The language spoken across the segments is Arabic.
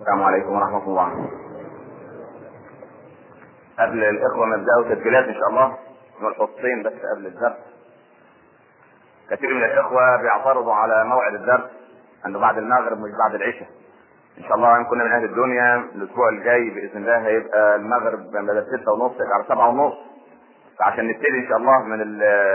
السلام عليكم ورحمة الله. قبل الإخوة ما يبدأوا تسجيلات إن شاء الله نلحظتين بس قبل الدرس. كثير من الإخوة بيعترضوا على موعد الدرس أنه بعد المغرب مش بعد العشاء. إن شاء الله إن كنا من أهل الدنيا الأسبوع الجاي بإذن الله هيبقى المغرب بدل 6:30 على 7:30، فعشان نبتدي إن شاء الله من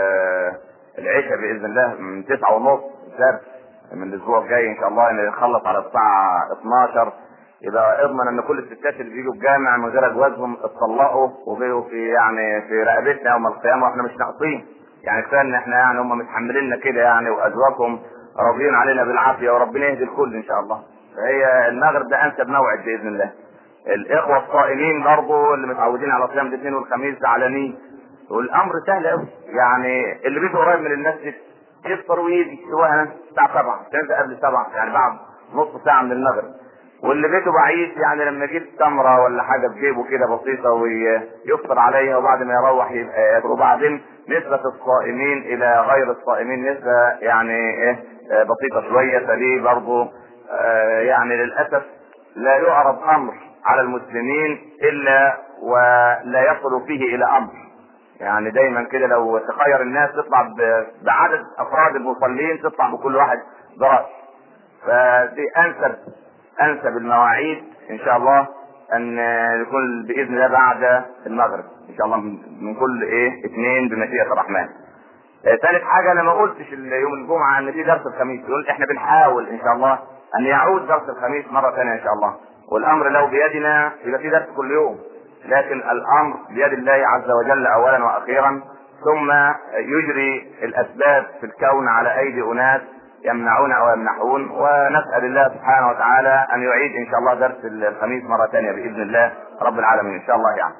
العشاء بإذن الله من 9:30 الدرس من الأسبوع الجاي إن شاء الله إن نخلص على الساعة 12. يبقى اضمن ان كل الستات اللي بيجوا الجامع من غير ازواجهم اتطلقوا وبقوا في رقبتنا يوم القيامه واحنا مش ناقصين. يعني كفايه ان احنا يعني هم متحمليننا كده يعني، وازواجهم راضيين علينا بالعافيه، وربنا يهدي الكل ان شاء الله. فهي المغرب ده انسب موعد باذن الله. الاخوه الصائمين برضه اللي متعودين على صيام الاثنين والخميس زعلانين، والامر سهل قوي. يعني اللي بيته قريب من المسجد يفطر ويجي سواء الساعه 7 قبل 7 يعني بعد نص ساعه من المغرب، واللي بيته بعيد يعني لما يجيب تمره ولا حاجه في جيبه كده بسيطه ويفطر عليها وبعد ما يروح يبقى ياكل. وبعدين نسبه الصائمين الى غير الصائمين نسبه يعني ايه بسيطه شويه، فدي برضه يعني للاسف لا يعرض امر على المسلمين الا ولا يصل فيه الى امر. يعني دايما كده لو تخير الناس تطلع بعدد افراد المصلين تطلع بكل واحد برأس. فدي انسب المواعيد ان شاء الله ان يكون باذن الله بعد المغرب ان شاء الله من كل اثنين بمشيئة الرحمن. ثالث حاجة انا ما قلتش يوم الجمعة ان في درس الخميس، يقول احنا بنحاول ان شاء الله ان يعود درس الخميس مرة ثانية ان شاء الله، والامر لو بيدنا يبقى في درس كل يوم، لكن الامر بيد الله عز وجل اولا واخيرا، ثم يجري الاسباب في الكون على ايدي اناس يمنعون او يمنحون، ونسأل الله سبحانه وتعالى ان يعيد ان شاء الله درس الخميس مرة ثانية باذن الله رب العالمين ان شاء الله. يعني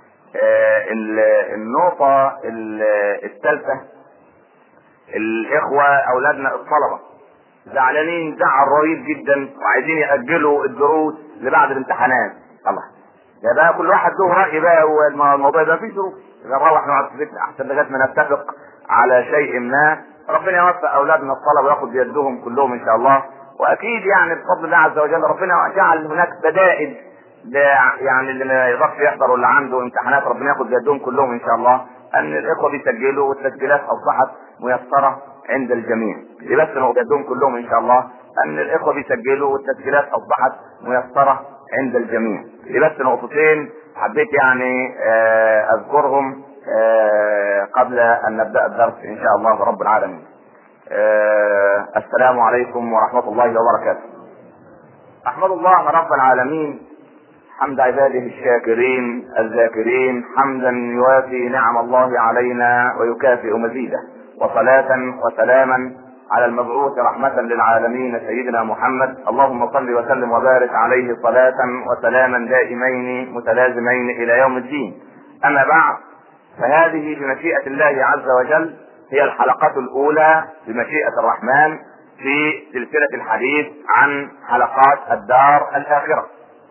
النقطة الثالثة، الاخوة اولادنا الطلبة زعلانين زعل رهيب جدا وعايزين يأجلوا الدروس لبعد الامتحانات. الله ده بقى كل واحد له رأي بقى، والموضوع ده فيه ظروف نروح نقعد في بيتنا احسن لغايه ما نتفق على شيء ما. ربنا يوفق اولادنا الطلبه وياخد بيدهم كلهم ان شاء الله، واكيد يعني بفضل الله عز وجل ربنا جعل هناك بدائل يعني اللي ما يقدرش يحضر واللي عنده امتحانات ربنا ياخد بيدهم كلهم ان شاء الله. ان الاخوه بيسجلوا والتسجيلات اصبحت ميسره عند الجميع، دي بس ناخد بيدهم كلهم ان شاء الله. ان الاخوه بيسجلوا والتسجيلات اصبحت ميسره عند الجميع، دي بس نقطتين حبيت يعني اذكرهم قبل ان نبدأ الدرس ان شاء الله رب العالمين. السلام عليكم ورحمة الله وبركاته. احمد الله رب العالمين حمد عباده الشاكرين الذاكرين، حمدا يوافي نعم الله علينا ويكافئ مزيده، وصلاة وسلاما على المبعوث رحمة للعالمين سيدنا محمد. اللهم صل وسلم وبارك عليه صلاة وسلاما دائمين متلازمين الى يوم الدين. اما بعد، فهذه بمشيئة الله عز وجل هي الحلقة الاولى بمشيئة الرحمن في سلسلة الحديث عن حلقات الدار الاخرة.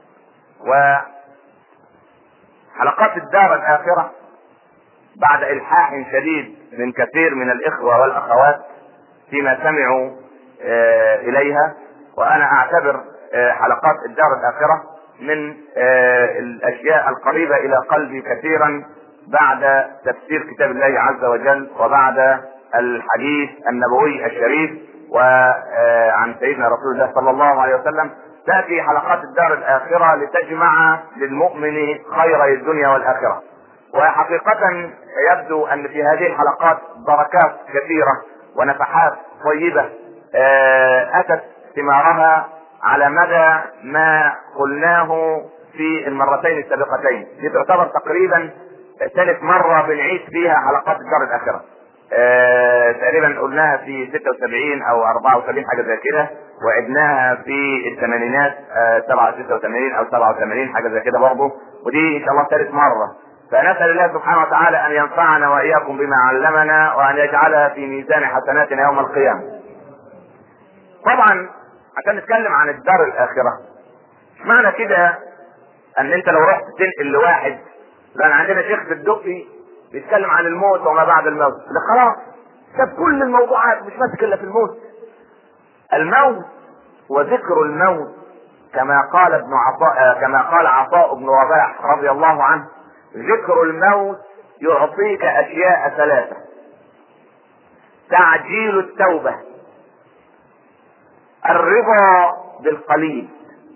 وحلقات الدار الاخرة بعد الحاح شديد من كثير من الاخوة والاخوات فيما سمعوا اليها، وانا اعتبر حلقات الدار الاخرة من الاشياء القريبة الى قلبي كثيرا بعد تفسير كتاب الله عز وجل وبعد الحديث النبوي الشريف وعن سيدنا رسول الله صلى الله عليه وسلم. تأتي حلقات الدار الآخرة لتجمع للمؤمن خيري الدنيا والآخرة، وحقيقة يبدو أن في هذه الحلقات بركات كثيرة ونفحات طيبة أتت ثمارها على مدى ما قلناه في المرتين السابقتين. دي تعتبر تقريبا ثالث مرة بنعيش فيها حلقات الدار الآخرة. تقريبا قلناها في 76 او 74 حاجة زي كده، وعدناها في الثمانينات 86 او 87 حاجة زي كده برضه، ودي ان شاء الله ثالث مرة. فنسأل الله سبحانه وتعالى ان ينفعنا واياكم بما علمنا وان يجعلها في ميزان حسناتنا يوم القيامة. طبعا عشان نتكلم عن الدار الآخرة مش معنى كده ان انت لو رحت تنقل لواحد، لان عندنا شيخ في الدقي بيتكلم عن الموت وما بعد الموت، لا خلاص ساب كل الموضوعات مش ماسك الا في الموت. الموت وذكر الموت كما قال عطاء بن رباح رضي الله عنه: ذكر الموت يعطيك اشياء ثلاثة: تعجيل التوبة، الرضا بالقليل.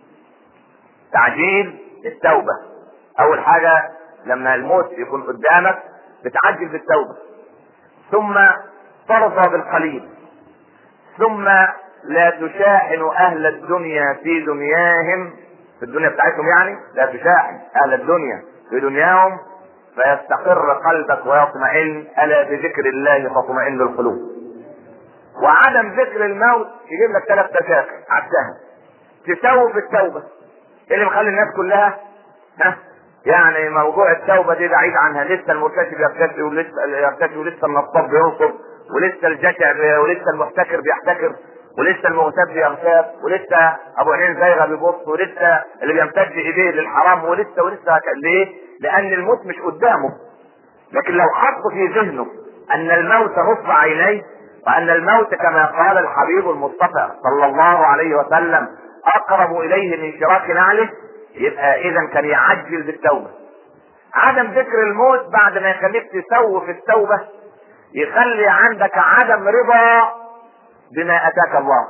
تعجيل التوبة، اول حاجة لما الموت يكون قدامك بتعجل بالتوبة، ثم ترضى بالقليل، ثم لا تشاحن اهل الدنيا في دنياهم، في الدنيا بتاعتهم يعني، لا تشاحن اهل الدنيا في دنياهم فيستقر قلبك ويطمئن. الا بذكر الله تطمئن القلوب. وعدم ذكر الموت يجيب لك 3 مشاكل عكسها: تسوف التوبة. ايه اللي مخلي الناس كلها يعني موضوع التوبة دي بعيد عنها؟ لسه المرتكب يرتكب، ولسه النصاب بينصب، ولسه الجشع، ولسه المحتكر بيحتكر، ولسه المغتاب بيغتاب، ولسه ابو عينين زيغه بيبص، ولسه اللي بيمتد ايديه للحرام، ولسه ليه؟ لان الموت مش قدامه. لكن لو حط في ذهنه ان الموت نصب عينيه، وان الموت كما قال الحبيب المصطفى صلى الله عليه وسلم اقرب اليه من شراك نعله، يبقى اذا كان يعجل بالتوبة. عدم ذكر الموت بعد ما يخليك تسوف التوبة يخلي عندك عدم رضا بما اتاك الله،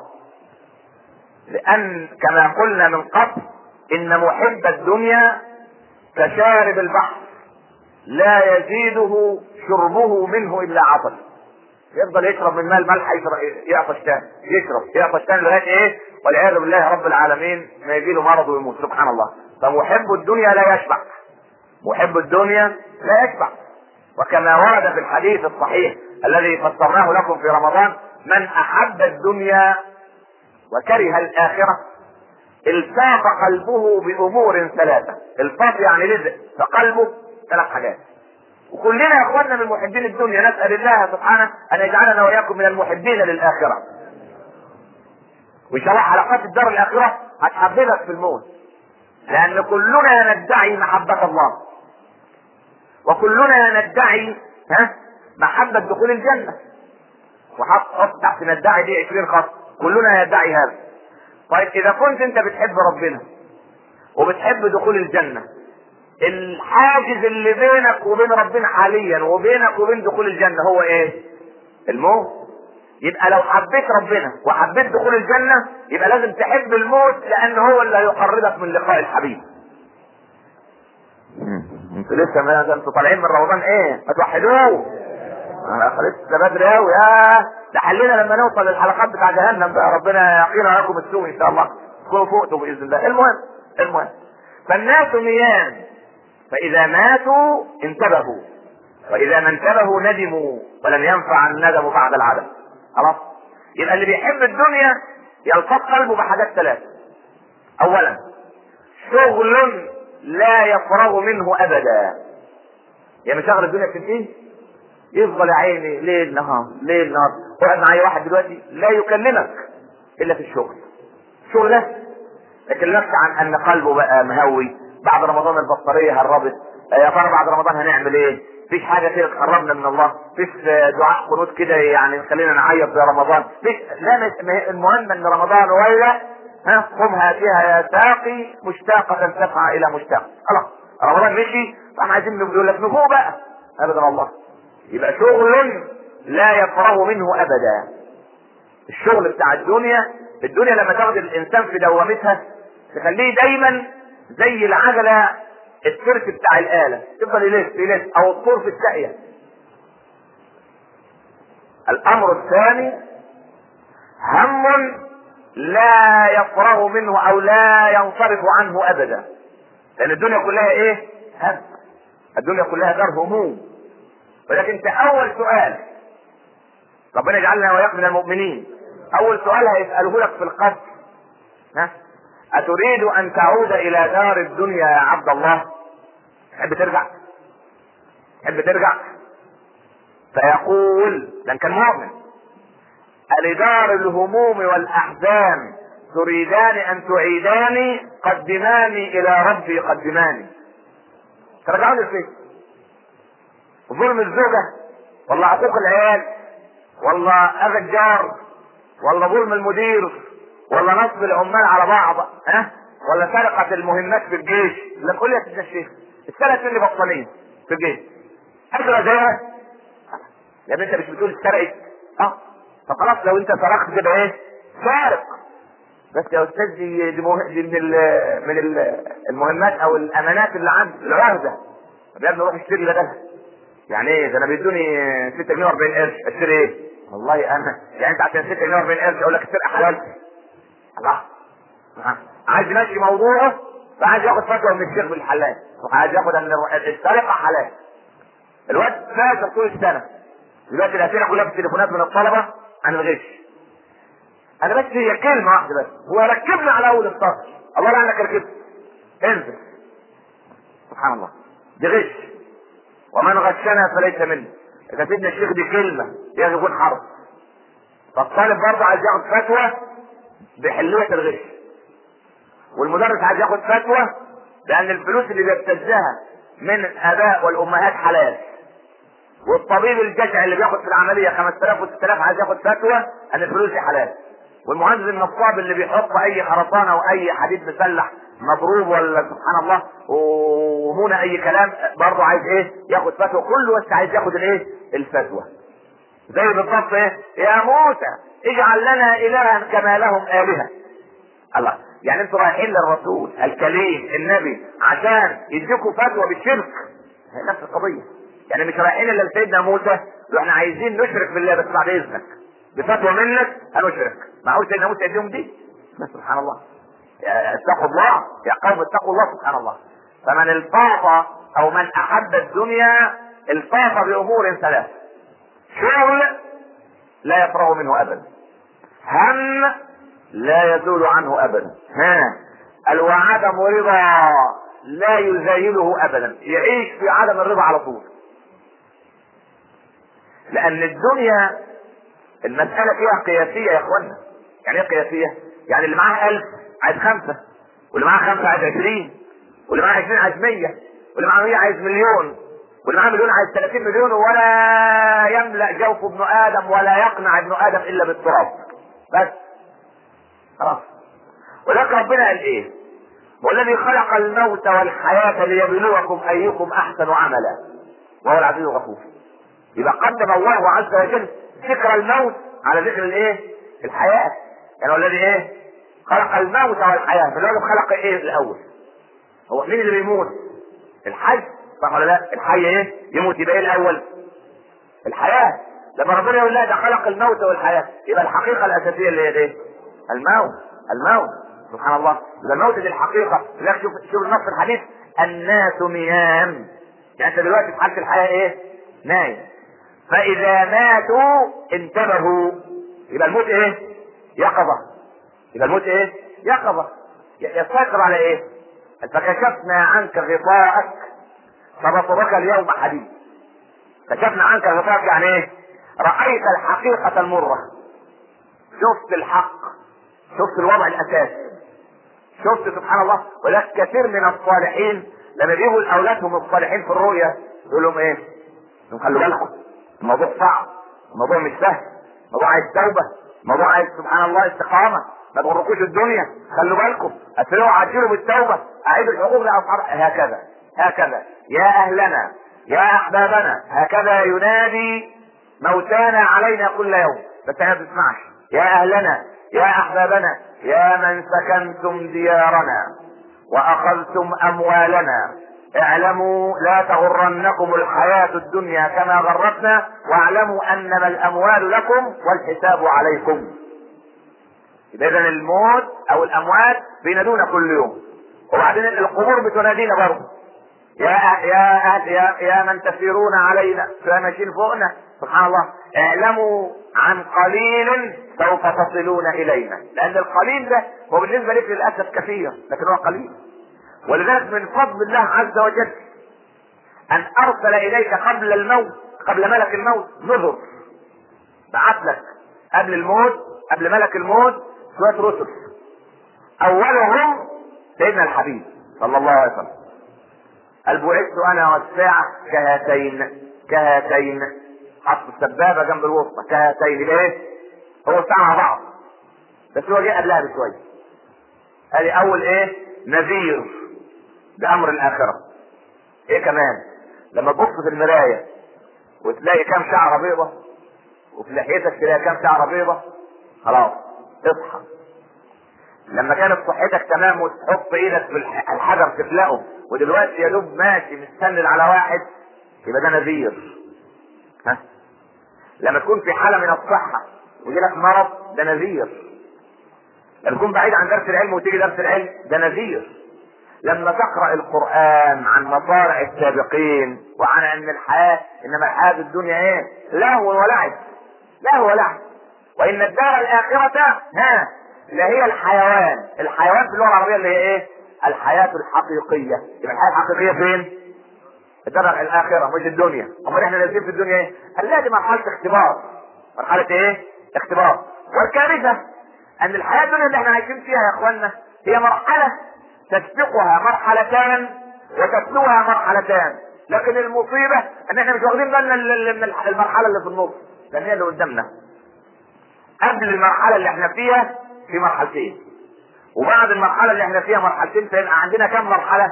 لان كما قلنا من قبل ان محب الدنيا كشارب البحر لا يزيده شربه منه الا عطش. يفضل يشرب من ماء الملح، يعطش تاني، يعطش تاني لغايه ايه؟ والعياذ بالله رب العالمين ما يجي له مرض ويموت. سبحان الله. فمحب الدنيا لا يشبع، محب الدنيا لا يشبع. وكما ورد في الحديث الصحيح الذي فسرناه لكم في رمضان: من احب الدنيا وكره الاخره التاق قلبه بامور 3. التاق يعني لزق فقلبه 3 حاجات. وكلنا يا اخواننا من محبين الدنيا، نسال الله سبحانه ان يجعلنا واياكم من المحبين للاخره. وان شاء الله حلقات الدار الاخره هتحببك في الموت، لان كلنا ندعي محبه الله، وكلنا ندعي محبه دخول الجنه. وحط تحت ندعي دي 20 خط، كلنا يدعي هذا. طيب اذا كنت انت بتحب ربنا وبتحب دخول الجنه، الحاجز اللي بينك وبين ربنا حاليا وبينك وبين دخول الجنة هو ايه؟ الموت. يبقى لو حبيت ربنا وحبيت دخول الجنة يبقى لازم تحب الموت، لان هو اللي هيقربك من لقاء الحبيب. انتوا لسه ما انتوا طالعين من رمضان ايه؟ ما توحدوه. انا لسه بدري قوي. ده حلينا لما نوصل للحلقات بتاع جهنم بقى، ربنا يقينا لكم السوء ان شاء الله، تكونوا فوقتوا باذن الله. المهم فالناس نيام، فاذا ماتوا انتبهوا، واذا ما انتبهوا ندموا، ولن ينفع الندم بعد العدم. خلاص. يبقى اللي بيحب الدنيا يلتق قلبه بحاجات 3. اولا شغل لا يفرغ منه ابدا. يعني شغل الدنيا بتنتهي يفضل يا عيني ليل نهار ليل نهار. قاعد معايا واحد دلوقتي لا يكلمك الا في الشغل، شغل له، لكن نفس عن ان قلبه بقى مهوي. بعد رمضان البطاريه هربت، يا ترى بعد رمضان هنعمل ايه؟ مفيش حاجه كده تقربنا من الله، مفيش دعاء قنوت كده يعني خلينا نعيط زي رمضان، مفيش. لا، المهم ان رمضان ولا قم هاتها يا ساقي مشتاقه تسعى الى مشتاق. خلاص رمضان مشي، طبعا عايزين نقول لك نفوق بقى ابدا والله. يبقى شغل لا يفرغ منه ابدا. الشغل بتاع الدنيا لما تاخد الانسان في دوامتها تخليه دايما زي العجله الترك بتاع الاله، تفضل يلف او الطور في الساقيه. الامر الثاني هم لا يفرغ منه او لا ينصرف عنه ابدا، لان الدنيا كلها ايه؟ هم. الدنيا كلها دار هموم. ولكن انت اول سؤال، ربنا يجعلنا واياك من المؤمنين، اول سؤال هيسأله لك في القبر: اتريد ان تعود الى دار الدنيا يا عبد الله؟ تحب ترجع؟ فيقول لان كان مؤمن: ألدار الهموم والاحزان تريدان ان تعيداني؟ قدماني الى ربي قدماني. ترجعوني لفين؟ ظلم الزوجة، ولا عقوق العيال، ولا اذى الجار، ولا ظلم المدير، ولا نصب العمال على بعض، ولا سرقة المهمات في الجيش؟ لا تقول لي يا سيدنا الشيخ اتسرقت مني بطانية في الجيش اجرى زيها؟ يا ابني انت مش بتقول اتسرقت؟ فخلاص لو انت سرقت تبقى ايه؟ سارق. بس يا استاذ دي من المهمات او الامانات اللي عند العهده. طب يا ابني روح اشتري بدلها. يعني ايه ده؟ انا بيدوني 6 جنيه و40 قرش اشتري ايه؟ والله انا يعني انت عشان 6 جنيه و40 قرش اقول لك السرقه حلال؟ الله. عايز يمشي موضوعه فعايز ياخد فتوى من الشيخ بالحلال وعايز ياخد ان السرقه حلال. الواد فاز طول السنه دلوقتي الاسئله كلها في التليفونات من الطلبه عن الغش. انا بس هي كلمه واحده بس وركبنا على اول السطر الله لعنك ركبت انزل. سبحان الله دي غش. ومن غشنا فليس منه. اذا سيدنا الشيخ دي كلمه يجب يكون حرف. فالطالب برضه عايز ياخد فتوى بحلوه الغش والمدرس عايز ياخد فتوى لان الفلوس اللي بيبتزها من الاباء والامهات حلال والطبيب الجشع اللي بياخد في العمليه 5000 و6000 عايز ياخد فتوى ان الفلوس دي حلال والمهندس النصاب اللي بيحط اي خرسانه او اي حديد مسلح مضروب ولا سبحان الله ومونه اي كلام برضه عايز ايه؟ ياخد فتوى. كله بس عايز ياخد الايه؟ الفتوى. زي بالضبط ايه؟ يا موسى اجعل لنا الها كما لهم الهه. الله يعني انتوا رايحين للرسول الكريم النبي عشان يديكوا فتوى بالشرك؟ هي نفس القضيه. يعني مش رايحين الا لسيدنا موسى واحنا عايزين نشرك بالله بس بعد اذنك بفتوى منك هنشرك. معقول سيدنا موسى يديهم دي؟ سبحان الله. اتقوا الله يا قوم اتقوا الله. سبحان الله. فمن الفاظ او من احب الدنيا الفاظ بامور ثلاث: شغل لا يفرغ منه ابدا، هم لا يزول عنه ابدا، وعدم رضا لا يزايله ابدا. يعيش في عدم الرضا على طول. لان الدنيا المسألة فيها قياسية يا اخوانا. يعني ايه قياسية؟ يعني اللي معاه 1000 عايز 5، واللي معاه 5 عايز 20، واللي معاه 20 عايز 100، واللي معاه 100 عايز مليون، واللي معاه مليون عايز 30 مليون. ولا يملأ جوف ابن ادم ولا يقنع ابن ادم الا بالتراب. بس خلاص. ولكن ربنا قال ايه؟ والذي خلق الموت والحياة ليبلوكم ايكم احسن عملا وهو العزيز الغفور. يبقى قدم الله عز وجل ذكر الموت على ذكر الايه؟ الحياة. يعني الذي ايه؟ خلق الموت والحياة. فالذي خلق ايه الاول؟ هو مين اللي بيموت؟ الحي، صح ولا لا؟ الحي ايه؟ يموت. يبقى ايه الاول؟ الحياة. لما ربنا يقول لا ده خلق الموت والحياة يبقى الحقيقة الاساسية اللي هي ايه؟ الموت. سبحان الله. يبقى الموت دي الحقيقة. لذلك شوف النص الحديث: الناس نيام. يعني انت دلوقتي في حالة الحياة ايه؟ نايم. فاذا ماتوا انتبهوا. يبقى الموت ايه؟ يقظة. يبقى الموت ايه؟ يقظة. يستيقظ على ايه؟ فكشفنا عنك غطاءك فبصرك اليوم حديد. كشفنا عنك غطاءك يعني ايه؟ رأيت الحقيقة المرة. شفت الحق، شفت الوضع الاساسي، شفت سبحان الله. ولكن كثير من الصالحين لما بيجوا لاولادهم الصالحين في الرؤيا يقول لهم ايه؟ خلوا بالكم الموضوع صعب، الموضوع مش سهل، الموضوع عايز توبه، الموضوع عايز سبحان الله استقامه، ما تغرقوش الدنيا، خلوا بالكم، اسرعوا عجلوا بالتوبه، اعيدوا الحقوق لاصحاب. هكذا يا اهلنا يا احبابنا، هكذا ينادي موتانا علينا كل يوم. بس احنا ما بنسمعش. يا اهلنا يا احبابنا يا من سكنتم ديارنا واخذتم اموالنا اعلموا لا تغرنكم الحياة الدنيا كما غرتنا واعلموا انما الاموال لكم والحساب عليكم. اذا الموت او الاموات بينادونا كل يوم، وبعدين القبور بتنادينا برضه: يا من تسيرون علينا ماشيين فوقنا. سبحان الله. اعلموا عن قليل سوف تصلون الينا. لان القليل ده هو بالنسبة لك للاسف كثير لكن هو قليل. ولذلك من فضل الله عز وجل ان ارسل اليك قبل الموت، قبل ملك الموت، نذر. بعث لك قبل الموت، قبل ملك الموت، شوية رسل. اولهم سيدنا الحبيب صلى الله عليه وسلم: قال بعثت انا والساعة كهاتين. حط السبابة جنب الوسطى كهاتين. ايه؟ هو الساعة مع بعض بس هو جه قبلها بشوية. ادي اول ايه؟ نذير بامر الاخره. ايه كمان؟ لما تبص في المرايه وتلاقي كام شعره بيضه، وفي لحيتك تلاقي كام شعره بيضه، خلاص اصحى. لما كانت صحتك تمام وتحط ايدك في الحجر تفلقه، ودلوقتي يا دوب ماشي مستند على واحد، يبقى ده نذير. ها؟ لما تكون في حاله من الصحه ويجي لك مرض، ده نذير. لما تكون بعيد عن درس العلم وتيجي درس العلم، ده نذير. لما تقرأ القرآن عن مصارع السابقين وعن ان الحياة، انما الحياة الدنيا ايه؟ لهو ولعب، لهو ولعب، وان الدار الاخرة لهي الحيوان. الحيوان في اللغة العربية اللي هي ايه؟ الحياة الحقيقية. يبقى الحياة الحقيقية فين؟ الدار الاخرة مش الدنيا. امال احنا نازلين في الدنيا ايه؟ قال لا، دي مرحلة اختبار. مرحلة ايه؟ اختبار. والكارثة ان الحياة الدنيا اللي احنا عايشين فيها يا اخوانا هي مرحلة تسبقها مرحلتان وتتلوها مرحلتان، لكن المصيبة ان احنا مش واخدين بالنا من المرحلة اللي في النص، لان هي اللي قدامنا. قبل المرحلة اللي احنا فيها في مرحلتين، وبعد المرحلة اللي احنا فيها مرحلتين، فيبقى عندنا كم مرحلة؟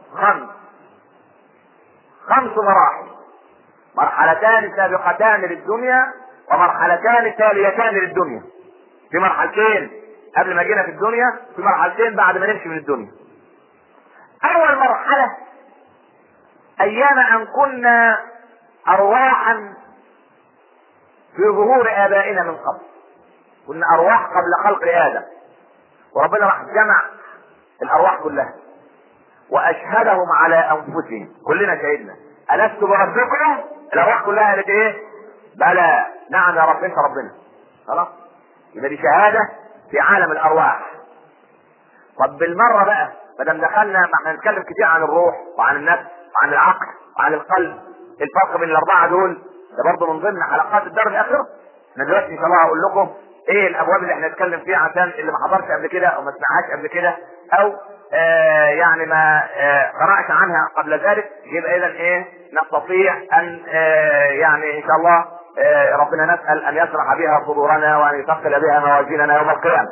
خمس مراحل. مرحلتان سابقتان للدنيا ومرحلتان تاليتان للدنيا. في مرحلتين قبل ما جينا في الدنيا، في مرحلتين بعد ما نمشي من الدنيا. اول مرحلة ايام ان كنا ارواحا في ظهور ابائنا من قبل، كنا ارواح قبل خلق ادم، وربنا راح جمع الارواح كلها واشهدهم على انفسهم. كلنا شهدنا الست بربكم؟ الارواح كلها قالت ايه؟ بلى. نعم يا رب انت ربنا. خلاص، يبقى دي شهادة في عالم الارواح. طب بالمرة بقى، ما دام دخلنا، ما احنا نتكلم كتير عن الروح وعن النفس وعن العقل وعن القلب، الفرق بين الاربعة دول ده برضه من ضمن حلقات الدار الاخرة. انا دلوقتي ان شاء الله هقول لكم ايه الابواب اللي احنا نتكلم فيها، عشان اللي ما حضرش قبل كده او ما سمعهاش قبل كده، او يعني ما قرأت عنها قبل ذلك، يبقى اذا ايه نستطيع ان يعني ان شاء الله ربنا نسأل ان يشرح بها صدورنا وان يثقل بها موازيننا يوم القيامة.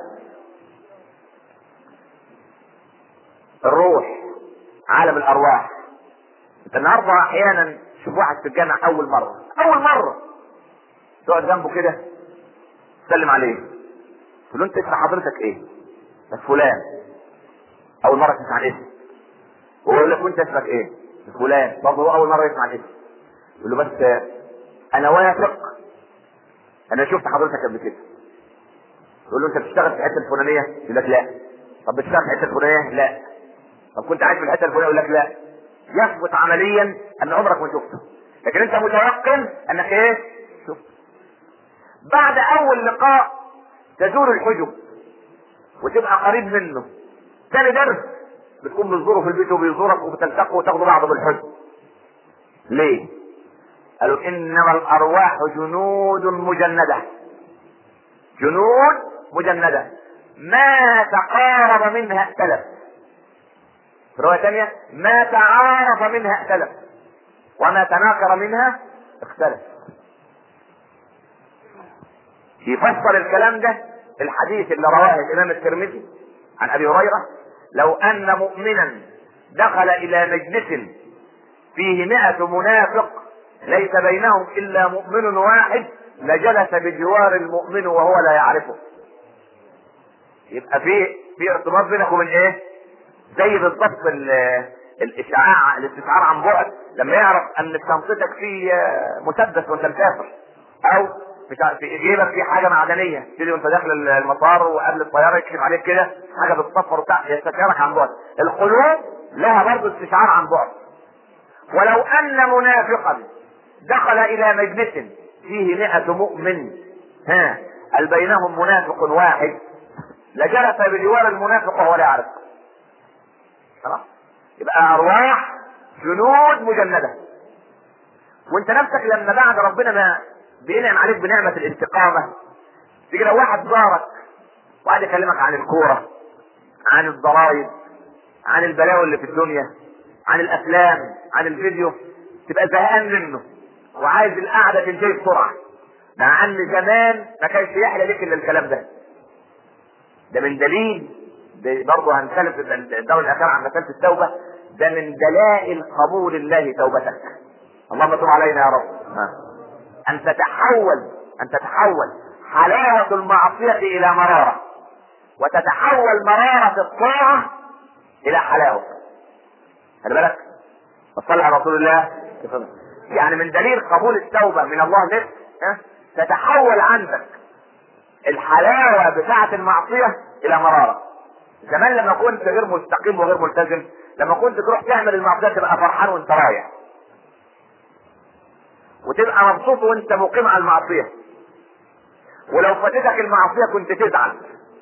الروح، عالم الارواح. انت النهارده احيانا تشوف واحد في الجامع اول مرة تقعد جنبه كده تسلم عليه، تقول له انت اسم حضرتك ايه؟ بس فلان. اول مرة تسمع الاسم، ويقول لك وانت اسمك ايه؟ فلان. برضه هو اول مرة يسمع الاسم، يقول له بس انا واثق انا شفت حضرتك قبل كده. يقول له انت بتشتغل في الحته الفلانيه؟ يقول لك لا. طب بتشتغل في الحته الفلانيه؟ لا. طب كنت عايش في الحته الفلانيه؟ يقول لك لا. يثبت عمليا ان عمرك ما شفته، لكن انت متيقن انك ايه؟ شفته. بعد اول لقاء تزول الحجب وتبقى قريب منه. ثاني درس بتكون بتزوره في البيت وبيزورك وبتلتقوا وتاخدوا بعض بالحجب. ليه؟ قالوا انما الارواح جنود مجندة، جنود مجندة، ما تقارب منها ائتلف. في رواية ثانية ما تعارف منها ائتلف وما تناكر منها اختلف. يفسر الكلام ده الحديث اللي رواه الامام الترمذي عن ابي هريرة: لو ان مؤمنا دخل الى مجلس فيه 100 منافق ليس بينهم الا مؤمن واحد لجلس بجوار المؤمن وهو لا يعرفه. يبقى في ارتباط بينك وبين ايه؟ زي بالضبط الاستشعار عن بعد. لما يعرف ان في شنطتك في مسدس وانت مسافر، او في جيبك في حاجه معدنيه، تيجي وانت داخل المطار وقبل الطياره يكشف عليك كده حاجه بتصفر وبتاع، يستشعرك عن بعد. القلوب لها برضه استشعار عن بعد. ولو ان منافقا دخل الى مجلس فيه 100 مؤمن هل بينهم منافق واحد لجلس بجوار المنافق وهو لا يعرف. خلاص، يبقى ارواح جنود مجندة. وانت نفسك لما بعد ربنا ما بينعم عليك بنعمة الاستقامة، تيجي لو واحد زارك وقعد يكلمك عن الكورة، عن الضرائب، عن البلاوي اللي في الدنيا، عن الافلام، عن الفيديو، تبقى زهقان منه وعايز القعدة تنتهي بسرعة، مع ان زمان ما كانش يحلى لك الا الكلام ده. ده من دليل برضه هنتكلم في الدورة الأخيرة عن مسألة التوبة. ده من دلائل قبول الله توبتك. اللهم تب علينا يا رب. أن تتحول حلاوة المعصية إلى مرارة، وتتحول مرارة الطاعة إلى حلاوة. خلي بالك، وصلى على رسول الله. يعني من دليل قبول التوبة من الله لك تتحول عندك الحلاوة بتاعة المعصية إلى مرارة. زمان لما كنت غير مستقيم وغير ملتزم، لما كنت تروح تعمل المعصية تبقى فرحان وانت رايح، وتبقى مبسوط وانت مقيم على المعصية، ولو فاتتك المعصية كنت تزعل.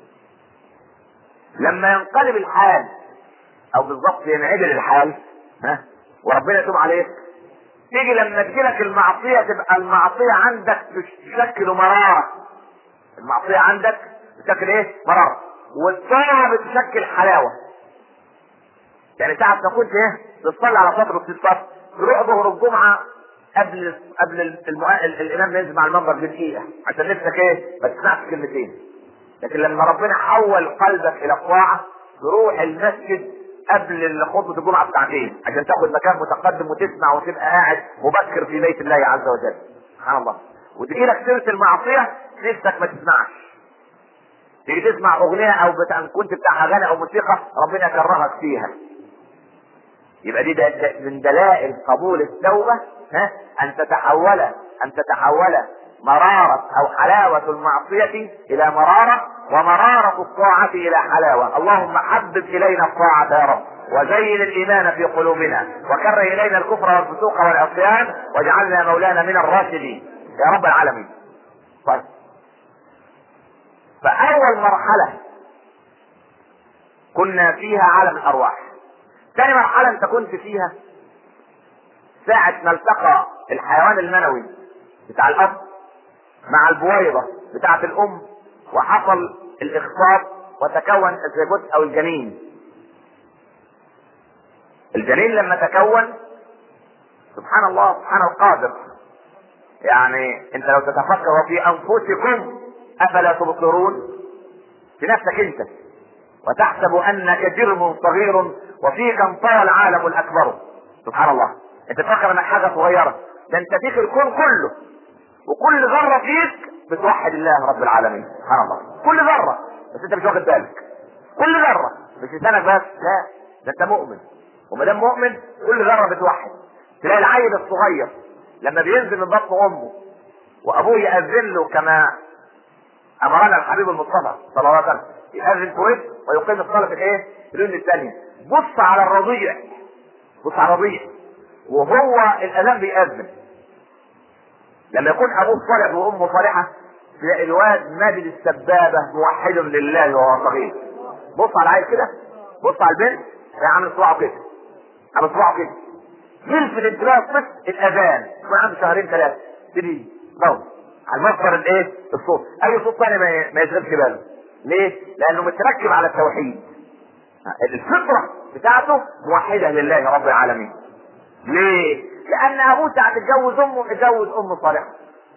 لما ينقلب الحال او بالضبط ينعدل الحال وربنا يتوب عليك، تيجي لما تجيلك المعصية تبقى المعصية عندك تشكل مرارة. المعصية عندك تشكل ايه؟ مرارة. والطاعة بتشكل حلاوة. يعني ساعة ما كنت تصلي على فترة الصف، تروح ظهر الجمعة قبل الامام ينزل مع المنبر بدقيقة عشان نفسك ما تسمعش كلمتين. لكن لما ربنا حول قلبك الى الطاعة، تروح المسجد قبل خطبة الجمعة بساعتين عشان تاخد مكان متقدم وتسمع وتبقى قاعد مبكر في بيت الله عز وجل. سبحان الله. وتجي لك سيرة المعصية نفسك ما تسمعش، تيجي تسمع اغنية او كنت بتاع اغاني او موسيقى ربنا يكرهك فيها. يبقى دي من دلائل قبول التوبة ان تتحول مرارة او حلاوة المعصية الى مرارة، ومرارة الطاعة الى حلاوة. اللهم حبب الينا الطاعة يا رب، وزين الايمان في قلوبنا، وكره الينا الكفر والفسوق والعصيان، واجعلنا مولانا من الراشدين يا رب العالمين. طيب، فاول مرحلة كنا فيها عالم الارواح. ثاني مرحلة انت كنت فيها ساعة ما التقى الحيوان المنوي بتاع الاب مع البويضة بتاعة الام، وحصل الاخصاب وتكون الزيجوت او الجنين. الجنين لما تكون، سبحان الله سبحان القادر، يعني انت لو تتفكر وفي انفسكم افلا تبصرون، في نفسك انت، وتحسب انك جرم صغير وفيك انطوى العالم الاكبر. سبحان الله. انت تفكر انك حاجة صغيرة، ده انت فيك الكون كله، وكل ذرة فيك بتوحد الله رب العالمين. سبحان الله. كل ذرة، بس انت مش واخد بالك. كل ذرة، مش لسانك بس، لا، ده انت مؤمن، وما دام مؤمن كل ذرة بتوحد. تلاقي العيل الصغير لما بينزل من بطن امه وابوه يأذن له كما امرنا الحبيب المصطفى صلى الله عليه وسلم، يأذن كويس ويقيم الصلاة في في اليوم الثانية. بص على الرضيع، بص على الرضيع وهو الاذان بيأذن، لما يكون ابوه صالح وامه صالحة، تلاقي الواد ماجد السبابة موحد لله وهو صغير. بص على العيل كده، بص على البنت عامل صباعه كده، عامل صباعه كده، يلفت انتباه الطفل الاذان يكون عنده شهرين ثلاثة، تبي ضوء على مصدر الصوت، اي صوت ثاني ما يشغلش باله. ليه؟ لانه متركب على التوحيد، الفطرة بتاعته موحدة لله رب العالمين. ليه؟ لان ابوه ساعة اتجوز امه اتجوز ام صالحة.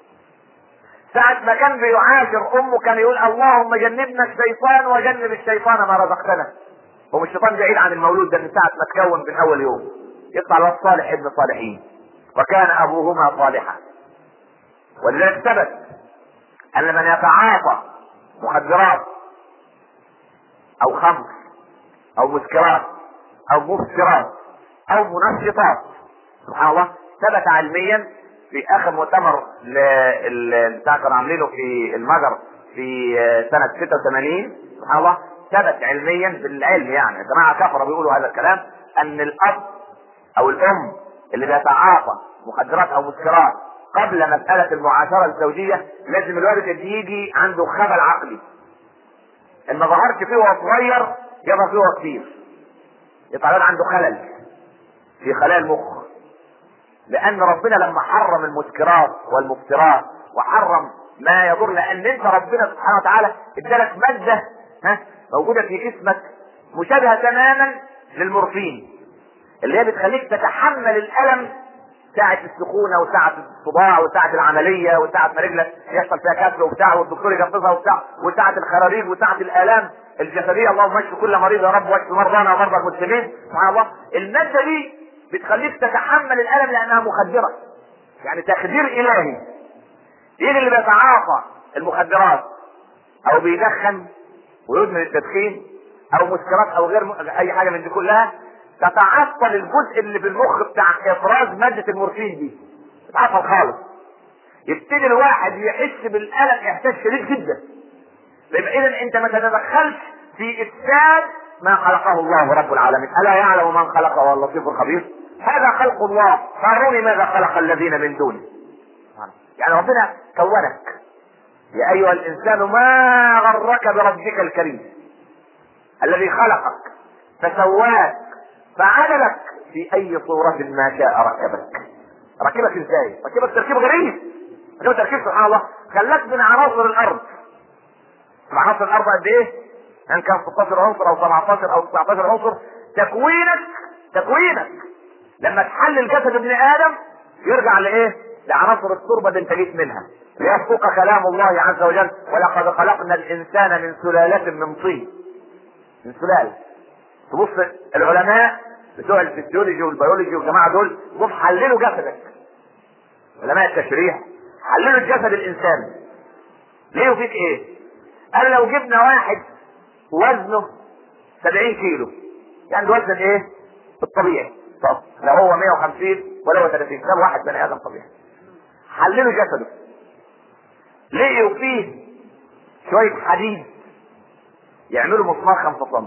ساعة ما كان بيعاشر امه كان يقول اللهم جنبنا الشيطان وجنب الشيطان ما رزقتنا. هو الشيطان بعيد عن المولود ده من ساعة ما تكون من اول يوم، يطلع الواد صالح ابن صالحين، وكان ابوهما صالحا. ولذلك ثبت ان من يتعاطى مخدرات او خمر او مسكرات او مفسرات او منشطات، سبحان الله، ثبت علميا في اخر مؤتمر بتاع كانوا عاملينه في المجر في سنة 86، سبحان الله، ثبت علميا بالعلم، يعني جماعة كفرة بيقولوا هذا الكلام، ان الاب او الام اللي بيتعاطى مخدرات او مسكرات قبل مسألة المعاشرة الزوجية لازم الولد يجي عنده خلل عقلي، ان ما ظهرش فيه وهو صغير يظهر فيه وهو كبير، يطلع عنده خلل في خلايا المخ. لان ربنا لما حرم المسكرات والمفترات وحرم ما يضر، لان انت ربنا سبحانه وتعالى ادالك مادة موجودة في جسمك مشابهة تماما للمورفين، اللي هي بتخليك تتحمل الالم ساعة السخونة وساعة الصداع وساعة العملية وساعة ما رجلك يحصل فيها كسر وبتاع والدكتور يجبسها وبتاع وساعة الخراريج وساعة الآلام الجسدية. اللهم اشف كل مريض يا رب واشف مرضانا ومرضى المسلمين. سبحان الله. المادة دي بتخليك تتحمل الألم لأنها مخدرة، يعني تخدير إلهي. يجي اللي بيتعاطى المخدرات أو بيدخن ويدمن التدخين أو مسكرات أو غير أي حاجة من دي كلها، تتعطل الجزء اللي في المخ بتاع افراز مادة المورفين دي، تتعطل خالص. يبتدي الواحد يحس بالالم احساس شديد جدا. يبقى اذا انت ما تتدخلش في افساد ما خلقه الله رب العالمين. الا يعلم من خلق وهو اللطيف الخبير. هذا خلق الله، فاروني ماذا خلق الذين من دونه. يعني ربنا كونك يا ايها الانسان ما غرك بربك الكريم الذي خلقك فسواك فعدلك في اي صورة ما شاء ركبك. ركبك ازاي؟ ركبك تركيب غريب، ركبك تركيب سبحان الله. خلاك من عناصر الارض. عناصر الارض قد ايه؟ ان كان 16 عنصر او 17 او 19 عنصر. تكوينك لما تحلل جسد ابن ادم يرجع لايه؟ لعناصر التربة اللي انت جيت منها. ليصدق كلام الله عز وجل ولقد خلقنا الانسان من سلالة من طين. من سلالة. تبص العلماء بتوع الفسيولوجي والبيولوجي والجماعه دول جم حللوا جسدك. علماء التشريح حللوا الجسد الانساني. ليه وفيك ايه؟ قال لو جبنا واحد وزنه 70 كيلو، يعني الوزن ايه؟ الطبيعي. طب لو هو 150 ولا هو 30، ده واحد بني ادم طبيعي. حللوا جسده لقيوا فيه شويه حديد يعملوا مسمار 5 سم،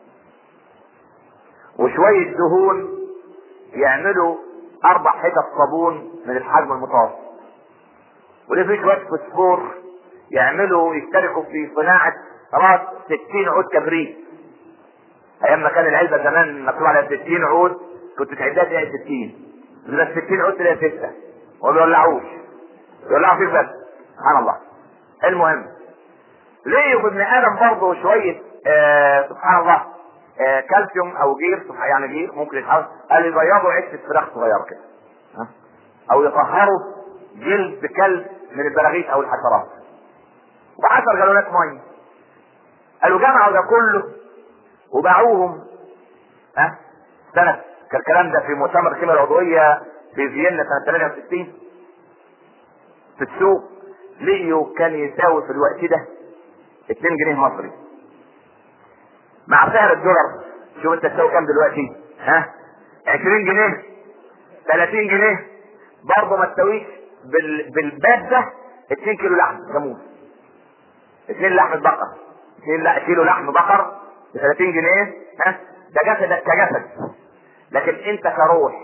وشوية دهون يعملوا 4 حتت صابون من الحجم المتوسط، وليه في شوية فوسفور يعملوا يشتركوا في صناعة راس 60 عود كبريت. ايام ما كان العلبة زمان مكتوب على 60 عود كنت تعدها تلاقي 60، بس 60 عود تلاقي 6 وما بيولعوش، يولعوا فيك بس. سبحان الله. المهم ليه ابن ادم برضه شوية سبحان الله كالسيوم او جير، يعني جير ممكن يتحول. قال يبيضوا عدة فراخ صغيرة كده، او يطهروا جلد كلب من البراغيث او الحشرات، و10 جالونات ميه. قالوا جمعوا ده كله وباعوهم سنة. كان الكلام ده في مؤتمر الكيمياء العضوية في فيينا سنة 63 في السوق. لقيوا كان يساوي في الوقت ده 2 جنيه مصري مع سعر الدولار. شوف انت تساوي كام دلوقتي؟ 20 جنيه 30 جنيه برضه ما تساويش بالباب ده 2 كيلو لحم جاموس، 2 لحم بقر، 2 كيلو لحم بقر ب 30 جنيه. ده جسدك كجسد، لكن انت كروح.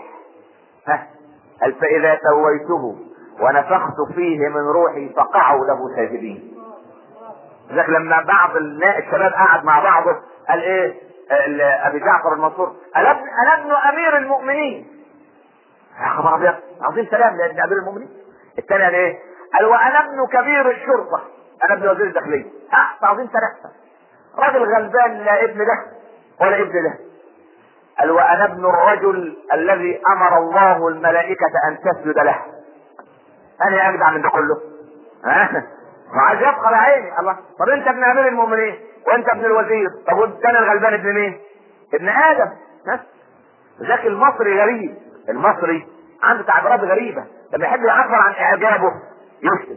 قال فاذا سويته ونفخت فيه من روحي فقعوا له ساجدين. لذلك لما بعض الشباب قعد مع بعضه قال ايه ابي جعفر المنصور، انا ابن امير المؤمنين. يا خبر ابيض، عظيم سلام لابن امير المؤمنين. الثاني قال ايه؟ قال وانا ابن كبير الشرطه، انا ابن وزير الداخليه. عظيم سلام. راجل غلبان لا ابن ده ولا ابن ده. قال وانا ابن الرجل الذي امر الله الملائكه ان تسجد له. انا اجدع من ده كله. وعايز يبقى بعيني. الله، طب انت ابن امير المؤمنين وانت ابن الوزير، طب والثاني الغلبان ابن مين؟ ابن ادم. ذاك المصري غريب. المصري عنده تعبيرات غريبه، لما يحب يعبر عن اعجابه يسكت،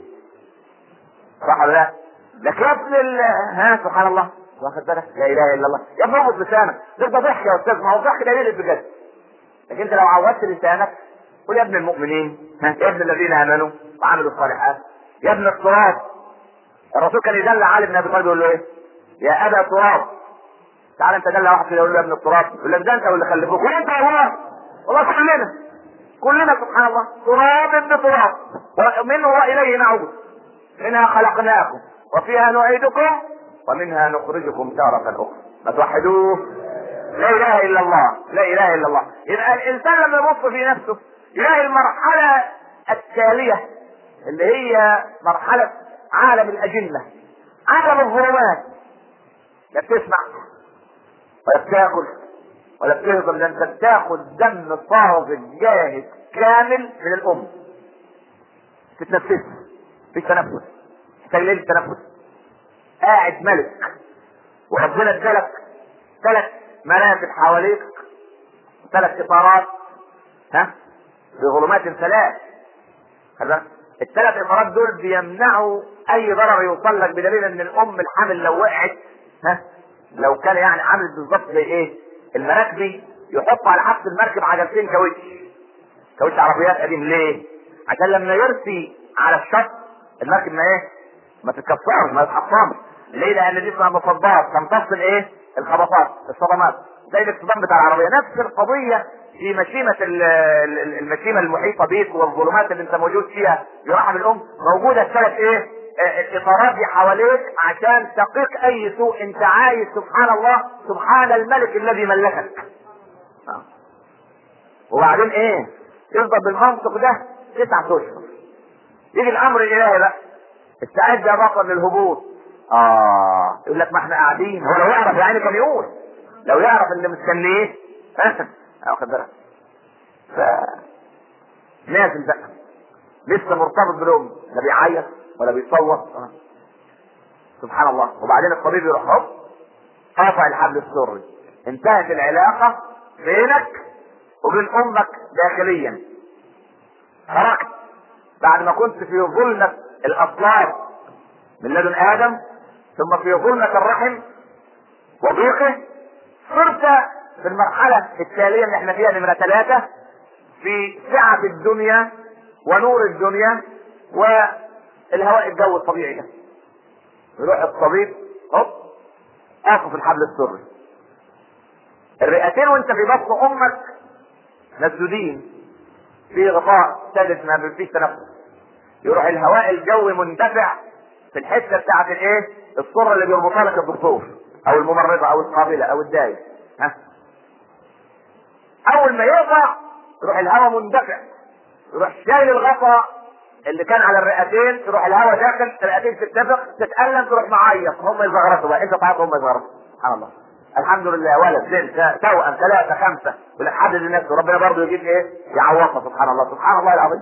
صح ولا لا؟ لكن ابن سبحان الله، واخد بالك؟ لا اله الا الله. يا ابن اربط لسانك، ترضى ضحك يا استاذ، ما هو الضحك ده يقلب بجد. لكن انت لو عودت لسانك قول يا ابن المؤمنين، يا ابن الذين امنوا وعملوا الصالحات، يا ابن التراب. الرسول كان يدل علي بن ابي طالب يقول له ايه؟ يا ابا تراب. تعال انت دل واحد كده يقول له يا ابن التراب، يقول لك ده انت واللي خلفوك وانت يا الله. والله كلنا سبحان الله تراب ابن تراب، ومنه واليه نعود. منها خلقناكم وفيها نعيدكم ومنها نخرجكم تارة اخرى. ما توحدوه. لا اله الا الله، لا اله الا الله. يبقى الانسان لما يبص في نفسه يلاقي المرحلة التالية اللي هي مرحلة عالم الاجنة، عالم الظلمات. لا بتسمع ولا بتاكل ولا بتهضم، ده انت بتاخد دم طازج جاهز كامل من الام، تتنفس، مفيش تنفس، تقليل التنفس، قاعد ملك، وربنا ادالك 3 منافذ حواليك، 3 اطارات، ها، في ظلمات 3. ال3 اطارات دول بيمنعوا اي ضرر يوصل لك، بدليل ان الام الحامل لو وقعت، ها، لو كان يعني عامل بالظبط زي ايه المراكبي، يحط على حافة المركب عجلتين كاوتش عربيات قديم. ليه؟ عشان لما يرسي على الشط المركب ما تتكسرش، ما تتحطمش. ليه؟ لان دي اسمها مصدات تمتص الخبطات، الصدمات، زي الاصطدام بتاع العربيه. نفس القضيه في مشيمه المشيمه المحيطه بيك والظلمات اللي انت موجود فيها برحم الام، موجوده ال3 الاطارات دي حواليك عشان تقيك اي سوء انت عايز. سبحان الله، سبحان الملك الذي ملكك. وبعدين يفضل بالمنطق ده 9 اشهر. يجي الامر الالهي بقى، استعد يا بطل للهبوط. يقول لك ما احنا قاعدين. هو لو يعرف يعني كان يقول، لو يعرف اللي مستنيه واخد بالك. نازل بقى لسه مرتبط بالام، لا بيعيط ولا بيصوت. سبحان الله. وبعدين الطبيب يروح قاطع الحبل السري، انتهت العلاقه بينك وبين امك داخليا. خرجت بعد ما كنت في ظلمة الاصلاب من لدن ادم، ثم في ظلمة الرحم وضيقه، صرت في المرحلة التالية اللي احنا فيها نمرة 3 في سعة الدنيا ونور الدنيا والهواء الجو الطبيعي ده. يروح الطبيب اخذ الحبل السري، الرئتين وانت في بطن امك مسدودين في غطاء ثالث ما فيش تنفس. يروح الهواء الجوي مندفع في الحته بتاعت الصوره اللي بيربطها لك الدكتور او الممرضه او القابله او الداية. اول ما يقطع يروح الهواء مندفع، يروح شايل الغطاء اللي كان على الرئتين، يروح الهواء داخل الرئتين، تتفق تتألم، تروح معيط، هم يزغرطوا بقى، انت تعيط هم يزغرطوا. سبحان الله. الحمد لله، ولد بنت توأم 3 5 ولحد لنفسه، ربنا برضه يجيب يعوضها. سبحان الله، سبحان الله العظيم.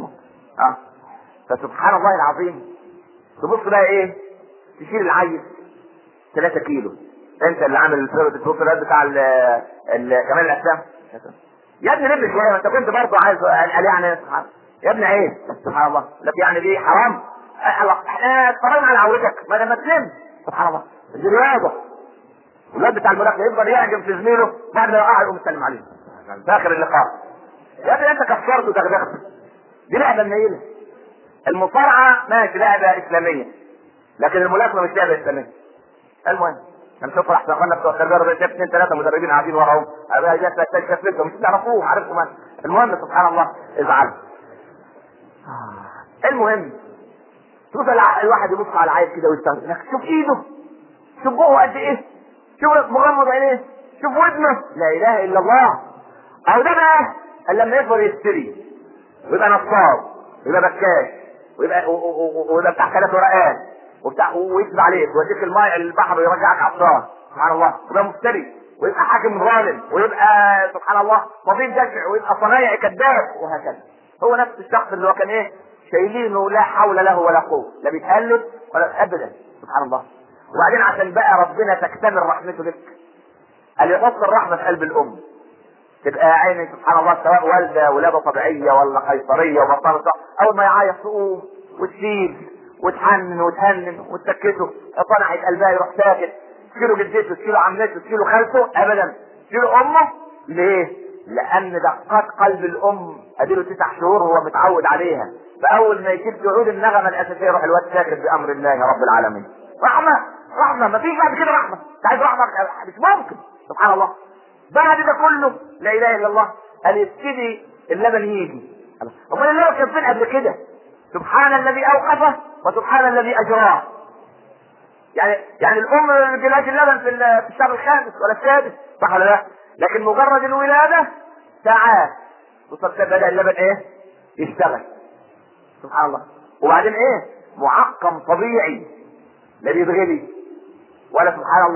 فسبحان الله العظيم. تبص بقى تشيل العيل 3 كيلو، انت اللي عامل البروتوكولات بتاع كمال الاجسام. يا ابني لم شويه، ما انت كنت برضه عايز يعني سبحان الله. يا ابني سبحان الله، لك يعني دي حرام. احنا اتفرجنا على عورتك ما تلم. سبحان الله، دي رياضه. الواد بتاع الملاكمه يفضل يهجم في زميله، بعد ما يقع يقوم يسلم عليه في اخر اللقاء. يا ابني انت كسرت ودغدغت، دي لعبه منيله. المصارعه ماشي لعبه اسلاميه، لكن الملاكمه مش لعبه اسلاميه. المهم نشوف احسن اخوانا بتوع التربيه الرياضيه 2 3 مدربين قاعدين وراهم، ابقى جت تكتشفهم مش تعرفوهم، عارفهم انا. المهم سبحان الله ازعل. المهم شوف الواحد يبص على العيل كده ويستغرب، شوف ايده، شوف بقه قد ايه، شوف مغمض عينيه، شوف ودنه، لا اله الا الله. او ده بقى لما يكبر يشتري ويبقى نصاب ويبقى بكاش ويبقى بتاع 3 ورقات وبتاع ويكذب عليك ويديك الماء البحر ويرجعك عطشان. سبحان الله. ويبقى مفتري ويبقى حاكم ظالم ويبقى سبحان الله طبيب جشع ويبقى صنايعي كذاب وهكذا. هو نفس الشخص اللي هو كان شايلينه لا حول له ولا قوه، لا بيتهلب ولا ابدا. سبحان الله. وبعدين عشان بقى ربنا تكتمل رحمته لك، قال يحط الرحمه في قلب الام، تبقى عيني سبحان الله سواء والده ولاده طبيعيه ولا قيصريه وبطانه، اول ما يعيط تقوم وتشيل وتحنن وتهنن وتسكته، طلعت قلبها يروح ساكت. تشيله جدته، تشيله عمته، تشيله خالته، ابدا تشيله امه. ليه؟ لان دقات قلب الام اديله 9 شهور هو متعود عليها، فاول ما يجيب تعود النغمه الاساسيه يروح الواد ساكت بامر الله رب العالمين. رحمه ما فيش بعد كده رحمه. انت عايز رحمه مش ممكن. سبحان الله. بعد ده كله لا اله الا الله قال يبتدي اللبن يجي. امال اللبن كان فين قبل كده؟ سبحان الذي اوقفه وسبحان الذي اجراه. يعني الام ما بتجيلهاش اللبن في الشهر الخامس ولا السادس، صح ولا لا؟ لكن مجرد الولاده ساعات بدا اللبن يشتغل. سبحان الله. وبعدين معقم طبيعي لا بيتغلي ولا سبحان الله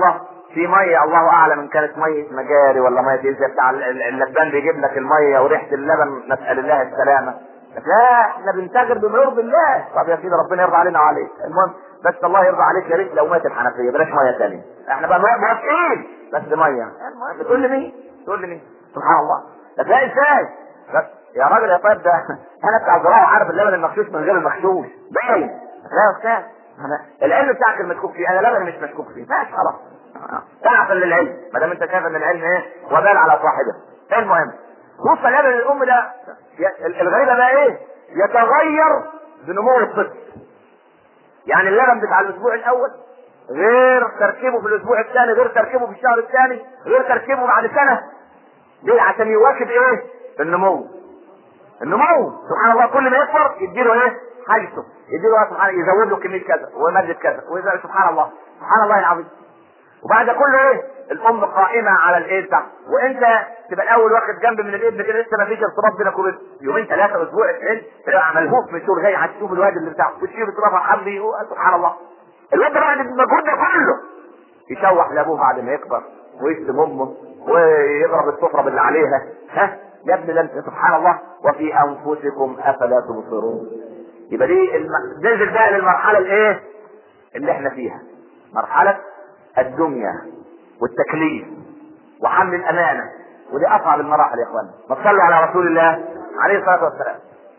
في ميه الله اعلم ان كانت ميه مجاري ولا ميه زي بتاع اللبان بيجيب لك الميه وريحه اللبن، نسال الله السلامه. لا احنا بنتاجر بما يرضي الله. طب يا سيدي ربنا يرضى علينا وعليك، المهم بس الله يرضى عليك يا ريت لو ميه الحنفيه بلاش ميه ثانيه، احنا بقى موافقين بس ميه. المهم تقول لي مين؟ تقول لي مين؟ سبحان الله. لا ازاي؟ يا راجل يا طيب ده انا بتاع زراعه عارف اللبن المغشوش من غير المغشوش باين. لا يا استاذ العلم بتاعك المشكوك فيه، انا لبن مش مشكوك فيه، ماشي خلاص. تعرف للعلم ما دام انت شايف ان العلم ايه وبال على صاحبه. المهم وصل لبن الام ده الغريبه بقى ايه؟ يتغير بنمو الطفل. يعني اللبن بتاع الاسبوع الاول غير تركيبه في الاسبوع الثاني، غير تركيبه في الشهر الثاني، غير تركيبه بعد سنه. ليه؟ عشان يواكب ايه؟ النمو. سبحان الله كل ما يكبر يديله ايه؟ حاجته، يديله سبحان يزود له كميه كذا وماده كذا سبحان الله سبحان الله العظيم. وبعد كله ايه؟ الام قائمه على الايه بتاعه، وانت تبقى الاول واخد جنب من الابن كده لسه ما فيش ارتباط بينك وبين يومين ثلاثه اسبوع اثنين تبقى ملهوف من شغل جاي هتشوف الواد اللي بتاعه وتشيل ترفع حبي سبحان الله. الواد بعد المجهود ده كله يشوح لابوه بعد ما يكبر ويشتم امه ويضرب السفره باللي عليها. ها يا ابني ده انت سبحان الله وفي انفسكم افلا تبصرون. يبقى دي ننزل بقى للمرحله الايه اللي احنا فيها، مرحله الدنيا والتكليف وحمل الامانه، ودي اصعب المراحل يا اخوانا. ما تصلوا على رسول الله عليه الصلاه والسلام.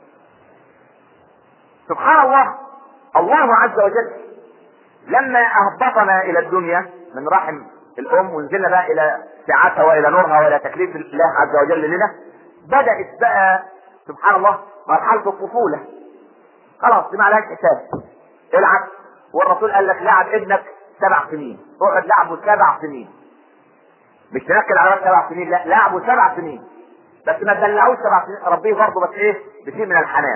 سبحان الله الله عز وجل لما اهبطنا الى الدنيا من رحم الام ونزلنا بقى الى سعتها والى نورها والى تكليف الله عز وجل لنا، بدات بقى سبحان الله مرحله الطفوله. خلاص دي ما عليهاش حساب، العب. والرسول قال لك لعب ابنك 7 سنين، اقعد لعبه 7 سنين، مش تنكد على 7 سنين، لا لعبه 7 سنين بس ما تدلعوش 7 سنين، ربيه برضه بس ايه بشيء من الحنان.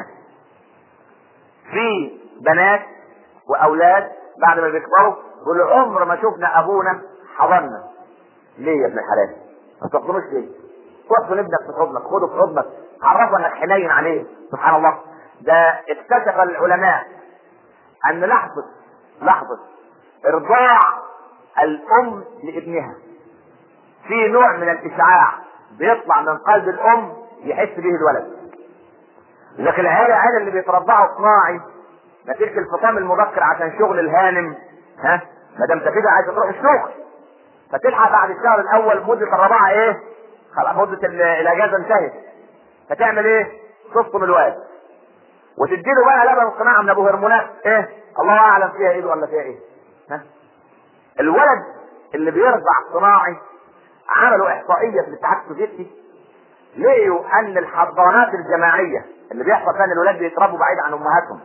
في بنات واولاد بعد ما بيكبروا يقولوا عمر ما شفنا ابونا حضننا. ليه يا ابن الحلال؟ ما تحضنوش ليه؟ تحضن ابنك في حضنك، خده في حضنك، عرفه انك حنين عليه. سبحان الله. ده اكتشف العلماء ان لحظة ارضاع الام لابنها في نوع من الاشعاع بيطلع من قلب الام يحس به الولد. لكن العيال اللي بيترضعوا صناعي نتيجة الفطام المبكر عشان شغل الهانم، ها ما دام كده عايز تروح الشغل فتلحق بعد الشهر الاول مدة الرضاعة ايه؟ خلاص مدة الاجازة انتهت، فتعمل ايه؟ تفطم الواد وتديله بقى لبن صناعة من ابو هرمونات ايه؟ الله اعلم فيها ايه ولا فيها ايه؟ ها؟ الولد اللي بيرضع صناعي عملوا احصائية في الاتحاد السوفيتي، لقيوا ان الحضانات الجماعية اللي بيحصل فيها ان الولاد بيتربوا بعيد عن امهاتهم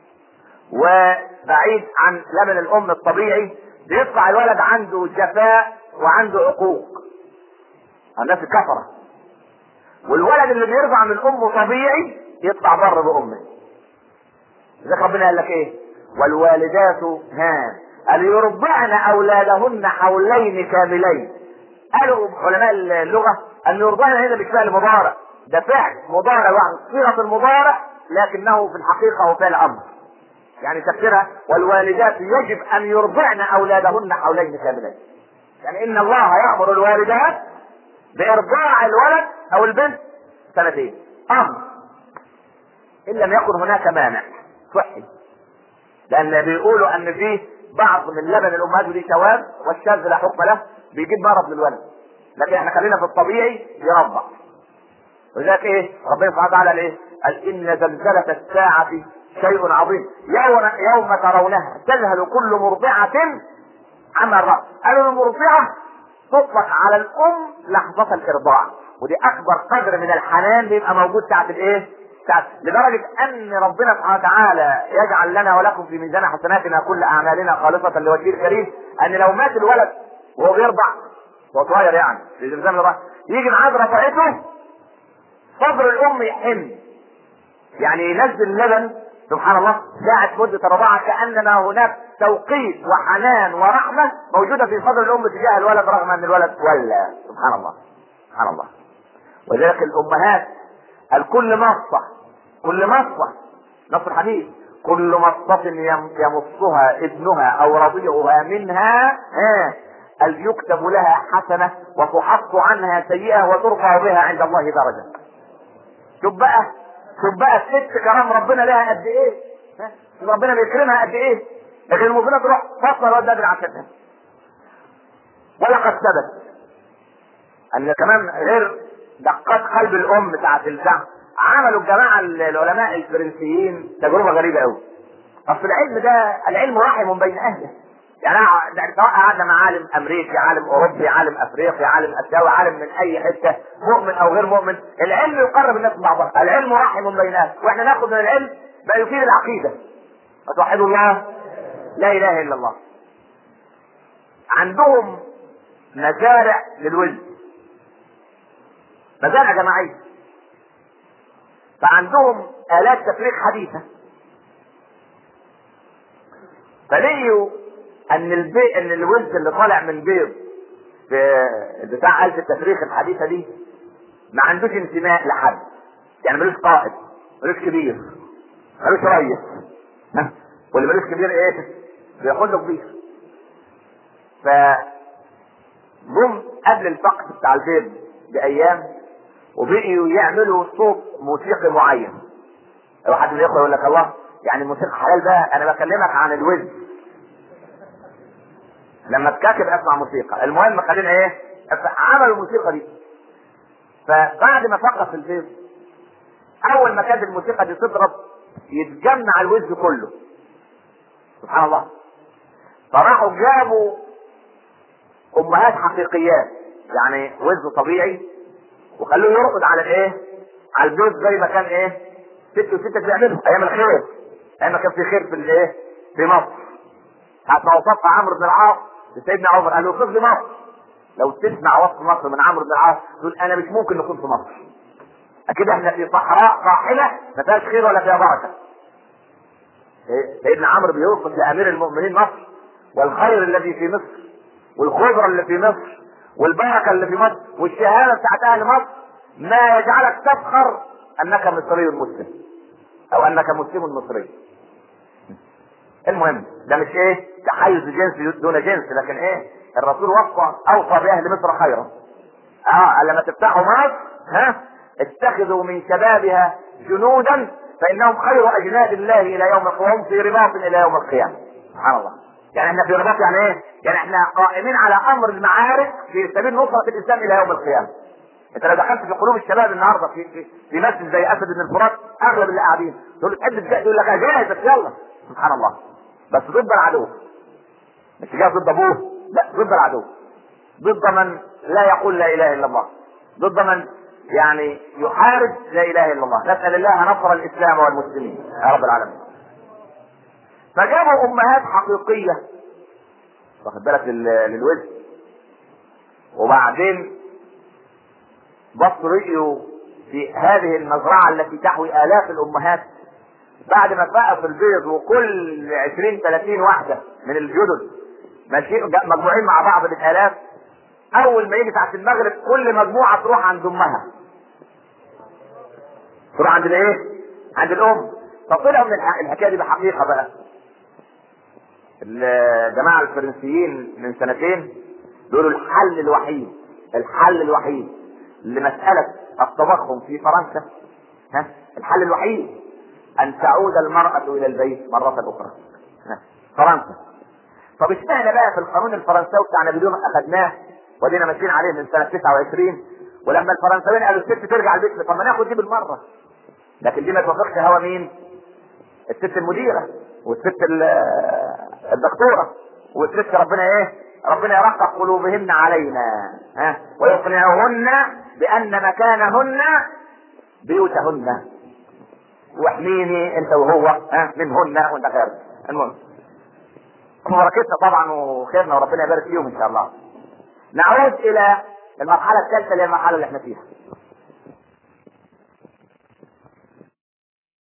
وبعيد عن لبن الام الطبيعي، بيطلع الولد عنده جفاء وعنده عقوق، الناس كفرة. والولد اللي بيرضع من امه طبيعي يطلع بر بامه. لذلك ربنا قال لك ايه؟ والوالدات قال يرضعن اولادهن حولين كاملين. قالوا علماء اللغة ان يرضعن هنا مش فعل مضارع، ده فعل مضارع واحد صيغة المضارع لكنه في الحقيقة هو فعل امر. يعني تفسيرها والوالدات يجب ان يرضعن اولادهن حولين كاملين، يعني ان الله يأمر الوالدات بارضاع الولد او البنت 2 سنين امر ان لم يكن هناك مانع صحي، لان بيقولوا ان فيه بعض من لبن الامهات ودي شواذ والشاذ لا حكم له بيجيب مرض للولد، لكن احنا خلينا في الطبيعي يرضع. ولذلك ايه ربنا سبحانه وتعالى ايه؟ قال ان زلزلة الساعة شيء عظيم يوم ترونها تذهل كل مرضعة عما الرأس. قالوا المرضعة تطلق على الام لحظة الارضاع، ودي اكبر قدر من الحنان بيبقى موجود ساعة الايه؟ لدرجة ان ربنا سبحانه وتعالى يجعل لنا ولكم في ميزان حسناتنا كل اعمالنا خالصة لوجهه الكريم، ان لو مات الولد وهو بيرضع وهو صغير يعني في زمزم الرأس يجي معاه رفعته صدر الام يحن، يعني ينزل اللبن سبحان الله ساعة مدة الرضاعة كأنما هناك توقيت وحنان ورحمة موجودة في صدر الام تجاه الولد رغم ان الولد ولا. سبحان الله سبحان الله. ولذلك الامهات الكل مصة نص الحديث كل مصة يمصها ابنها او رضيعها منها قال يكتب لها حسنة وتحط عنها سيئة وترفع بها عند الله درجة. شوف بقى الست كرم ربنا لها قد ايه، ربنا بيكرمها قد ايه، لكن المفروض تروح فصل الواد ده بالعشاء. ولقد ثبت ان كمان غير دقات قلب الام بتاعت الزعم، عملوا الجماعه العلماء الفرنسيين تجربه غريبه قوي. اصل العلم ده العلم رحم بين اهله. يعني سواء قعدنا مع عالم امريكي، عالم اوروبي، عالم افريقي، عالم اسيوي، عالم من اي حته، مؤمن او غير مؤمن، العلم يقرب الناس من بعضها، العلم رحم بين اهله، واحنا ناخد من العلم ما يفيد العقيده. فتوحدوا الله، لا اله الا الله. عندهم مزارع للولد، مزارع جماعيه، فعندهم آلات تفريغ حديثة، فلقيوا ان الولد اللي طالع من بيض بتاع آلة التفريغ الحديثة دي ما عندوش انتماء لحد، يعني ملوش قائد، ملوش كبير، ملوش ريس، واللي ملوش كبير ايه بياخد له كبير. فجم قبل الفقس بتاع البيض بايام وبقيوا يعملوا صوت موسيقي معين. لو حد يقول يقول لك الله يعني الموسيقى حلال بقى، انا بكلمك عن الوز. لما اتكاتب اسمع موسيقى، المهم خلينا ايه، عملوا الموسيقى دي. فبعد ما فقس البيض، اول ما كانت الموسيقى دي تضرب يتجمع الوز كله، سبحان الله. فراحوا جابوا امهات حقيقيات، يعني وز طبيعي، وخلوه يرقد على الايه، على البيض زي ما كان ايه ست وستة بيعملوا ايام الخير، ايام ما كان في خير في الايه في مصر. حتى وصفها عمرو بن العاص لسيدنا عمر، قال له وصف لي مصر. لو تسمع وصف مصر من عمرو بن العاص تقول انا مش ممكن نكون في مصر، اكيد احنا في صحراء قاحله ما فيهاش خير ولا فيها بركه. سيدنا عمرو بيوصف لامير المؤمنين مصر والخير الذي في مصر والخضره اللي في مصر والبركه اللي في مصر والشهاده بتاعت اهل مصر، ما يجعلك تفخر انك مصري مسلم او انك مسلم مصري. المهم ده مش ايه تحيز جنس دون جنس، لكن ايه الرسول اوصى باهل مصر خيرا. لما تفتحوا مصر اتخذوا من شبابها جنودا فانهم خير اجناد الله الى يوم القيامه، في رباط الى يوم القيامه. سبحان الله. يعني احنا في رباط، يعني ايه؟ يعني احنا قائمين على امر المعارك في سبيل نصرة الاسلام الى يوم القيامه. انت لو دخلت في قلوب الشباب النهارده في مسجد زي اسد بن الفرات، اغلب اللي قاعدين تقول له تحب تجاهد، يقول لك جاهز بس يلا. سبحان الله. بس ضد العدو، مش جاي ضد ابوه، لا ضد العدو، ضد من لا يقول لا اله الا الله، ضد من يعني يحارب لا اله الا الله. نسال الله نصر الاسلام والمسلمين يا رب العالمين. فجابوا امهات حقيقيه، واخد بالك للوزن، وبعدين بصوا رأيوا في هذه المزرعه التي تحوي الاف الامهات، بعد ما فقف البيض وكل 20-30 واحده من الجدد ماشيين مجموعين مع بعض بالالاف، اول ما يجي ساعه المغرب كل مجموعه تروح عند امها، تروح عند الايه؟ عند الام. فطلعوا من الحكايه دي بحقيقه بقى. الجماعه الفرنسيين من سنتين بيقولوا الحل الوحيد لمساله التضخم في فرنسا، الحل الوحيد ان تعود المراه الى البيت مره اخرى. فرنسا. طب اشمعنى بقى في القانون الفرنساوي بتاع نابليون اخذناه ودينا ماشيين عليه من سنه 29، ولما الفرنساويين قالوا الست ترجع البيت، طب ما ناخد دي بالمره. لكن دي ما توافقش هوا مين؟ الست المديره والست الدكتوره والست ربنا ايه؟ ربنا يرقق قلوبهن علينا ويقنعهن بان مكانهن بيوتهن، واحميني انت وهو منهن وانت خير. المهم بركتنا طبعا وخيرنا وربنا يبارك فيهم ان شاء الله. نعود الى المرحله الثالثه اللي هي المرحله اللي احنا فيها.